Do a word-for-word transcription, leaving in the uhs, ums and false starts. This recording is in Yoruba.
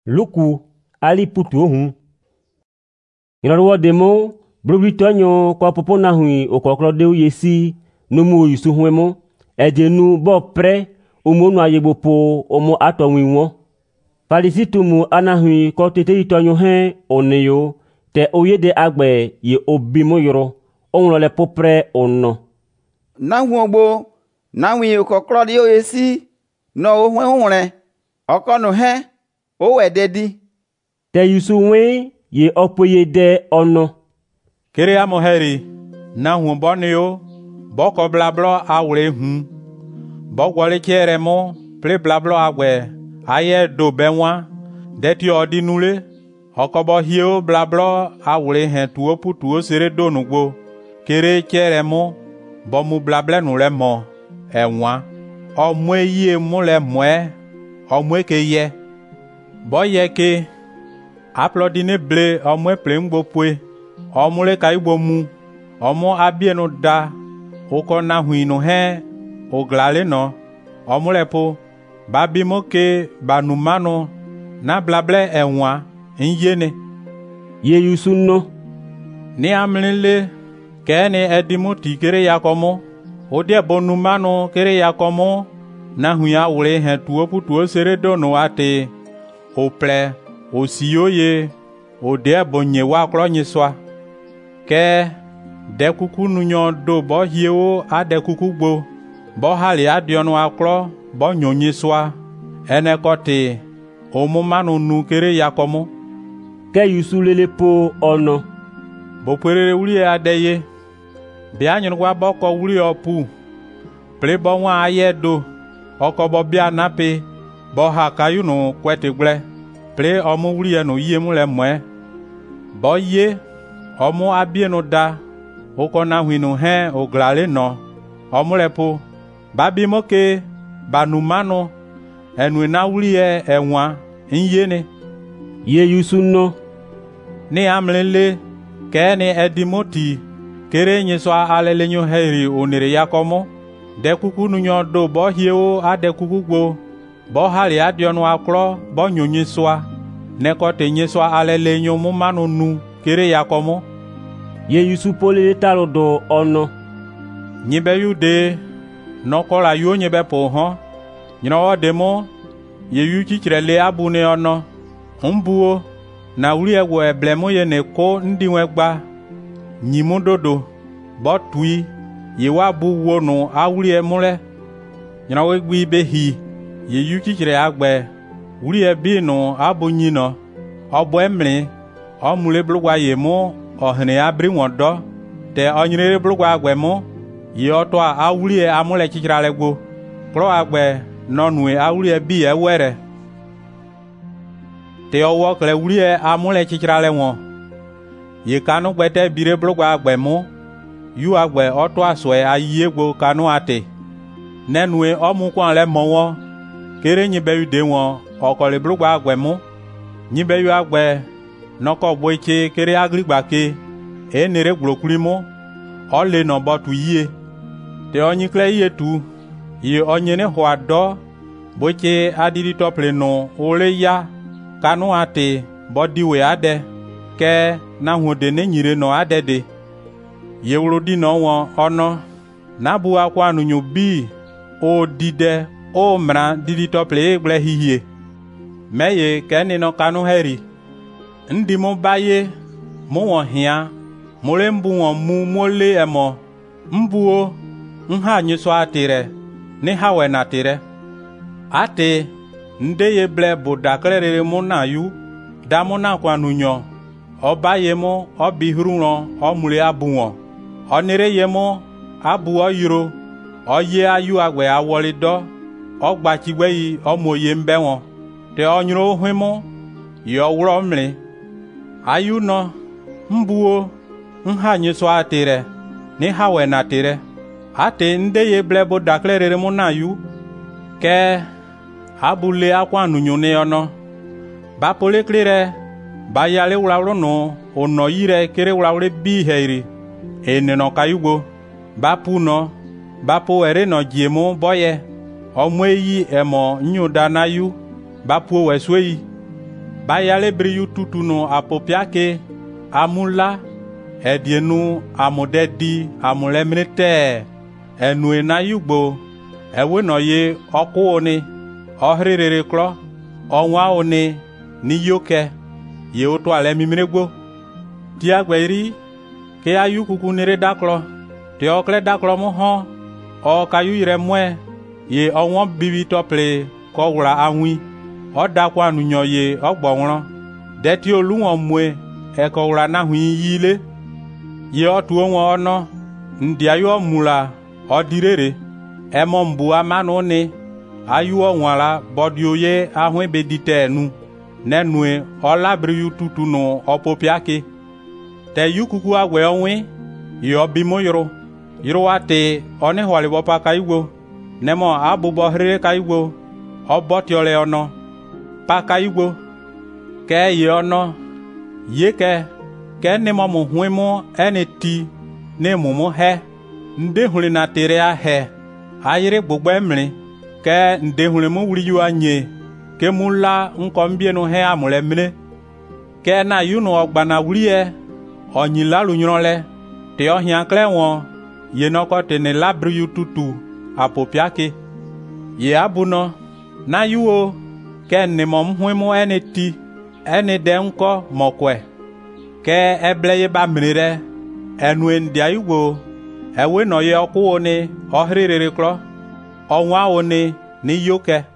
Luku ali putu ohun. Inorowo demo brubi tonyo kwa popo na hui okokro de uyesi numu yusu huemo ejenu bo pre umonu ayegbopo omo atonwi won. Parisitumu anahui ko tete itonyo he oneyo te oyede agbe ye obimo yoro onlo le popre onno. Na huogbo na wi okokro de uyesi no ohwe hunre okono he o wededi te yusu wi ye opoye de ono kere amoheri na hu bonio boko blablo awre hu bogwole chere mo ple blablo agwe aye do benwa deti odinule okobo hio blablo awre he tuo putuo sere donugbo kere chere mo bomu blable nu le mo enwa omwe yie mu le moe omwe ke ye boye ke aplodine ble omwe plengbo pwe omule kaigbo mu omo abienu da uko na huinu he oglale no omule po babimo ke banumano na blable enwa nyene ye yusunno ni amlele kene edimu tikere yakomo odie bonumano kere yakomo na huya ure he tuo putuo sere dono ate ople osioye ode bonye wa klonyiswa ke de kuku nunyo do bo hieo ade kuku gbo bo hali adionu aklo bo nyonyiswa ene koti omumanu nu kere yakomo ke yusulele po ono bo perere uli adeye bi anyun gwa boko uli opu ple bo wa ayedo okobo bia nape bo ha kayunu kwete gble ple omo wuri eno yie mu le moe bo ye omo abienu da oko na hwinu he oglale no omo lepo babi moke banumano enu na wuri e enwa nyene ye yusunno ni amlele kene edimoti kere nyiso alelenyo heri onere yakomo de kuku nunyo do bo hieo ade kuku gbo bo hali adionu aklo bo nyonyiswa neko te nyiswa alele nyomu manu nu kere yakomo ye yusu pole talo do ono nyibe yude nokola yo nyibe po ho nyino demo ye yu chichirele abune ono humbuo na uri egwo eblemo ye neko ndi nwegba nyimu dodo bo tui ye wa bu wonu awuri emule nyino wegbi behi ye yu chichire agbe uri ebi no abunyi no obo emri omule blugwa yemu ohne abri wondo te onyire blugwa agwemu ye oto awuri amule chichirale gbo kro agbe nonue awuri ebi ewere te owo kle uri amule chichirale won ye kanu gbete bire blugwa agbemu yu agbe oto aswe ayiye gbo kanu ate nenue omukwan le mowo kere nyibe yude won okole blugwa agwemu nyibe yu agbe noko boiche kere agrigba ke enere gblokurimu ole no botu yie te onyikle yie tu ye onyene hoado boiche adiri tople no ole ya kanu ate bodiwe ade ke na hude ne nyire no ade de ye wrodi no won ono na bu akwa nu nyubi o dide o mra didi tople gble hihie meye keni no kanu heri ndi mo baye mo won hia mo le mbu won mu mo le emo mbuo nha nyiso atire ni hawe na tire ate nde ye ble budaklere mo na yu da mo na kwanu nyo obaye mo obihruno omule abu won onire ye mo abu oyiro oye ayu agbe awoli do ogba chigbe yi omoye mbe won te onyro hwemo yo wuro mri ayu no mbuo nha nyiso atire ni hawe na tire ate nde ye blebo daklere mu na yu ke abule akwa nunyu ne ono ba pole klire ba yale wulawro no ono yire kere wulawre bi heiri eneno kayugo ba puno ba po ere no jiemu boye omwe yi emo nyuda na yu ba pu wesweyi bayale briyu tutunu apopiake amula edienu amudedi amulemrete enue na yugbo ewe no ye okuoni ohrirere klo onwa oni ni yoke ye oto ale mimregbo ti agberi ke ayukuku nire daklo te okle daklo mo ho o kayu ire mwe ye onwon bibi tople ko wura anwi o dakwa nunyo ye ogbonro de ti oluwon mwe e ko wura na hu yile ye otu onwo ono ndi ayo mula odirere emo mbu amanu ni ayu onwala bodio ye ahwe beditenu nenue olabri yututu no opopiake te yukuku agwe onwe yo bimoyro yiro ate oni hwali bopa kaiwo nemo abubo hre kaiwo obotiole ono pa kaiwo ke ye ono yeke ke nemo mu hwemo eneti ne mumu he nde huli na tere a he ayire gbogbo emri ke nde huli mu wuri yu anye ke mula nkombie no he amule mre ke na yunu ogbana wuri e onyila lunyronle te ohia kle won ye noko te ne labri yututu apopiake ye abuno na yuo ke ne mom hwemo eneti ene de nko mokwe ke ebleye ba mrire enue ndia yugo ewe no ye okuoni ohrirere klo onwa oni ni yoke